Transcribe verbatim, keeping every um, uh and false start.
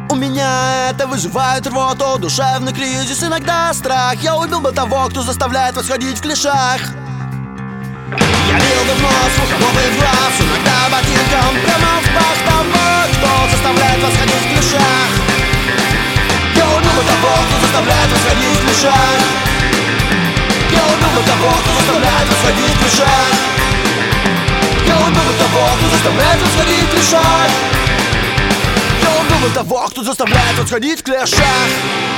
У меня это вызывает рвоту, душевный кризис, иногда страх. Я убил бы того, кто заставляет вас ходить в клешах. Я бил бы в нос, в ухо, в глаз, иногда ботинком прямо в пах того, кто заставляет вас ходить в клешах. Я убил бы того, кто заставляет вас ходить в клешах. Я убил бы того, кто заставляет вас ходить в клешах. Я убил бы того, кто заставляет вас ходить в клешах. Я убил бы того, кто заставляет вас ходить в клешах.